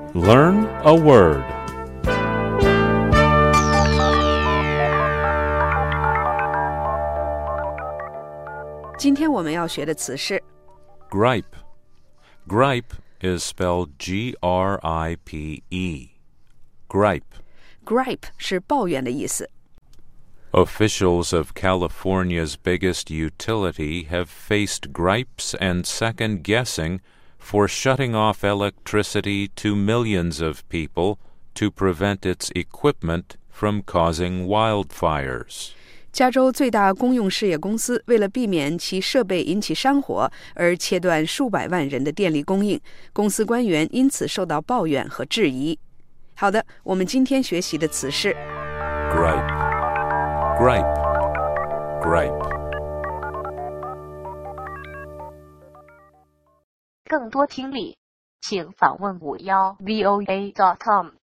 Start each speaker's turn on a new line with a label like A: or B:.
A: Learn a word.
B: 今天我们要学的词是
A: Gripe. Gripe is spelled G-R-I-P-E. Gripe.
B: gripe 是抱怨的意思。
A: Officials of California's biggest utility have faced gripes and second-guessing for shutting off electricity to millions of people to prevent its equipment from causing wildfires.
B: 加州最大公用事业公司为了避免其设备引起山火而切断数百万人的电力供应，公司官员因此受到抱怨和质疑。好的，我们今天学习的词是
A: Gripe. Gripe. Gripe.
C: 更多听力，请访问51voa.com。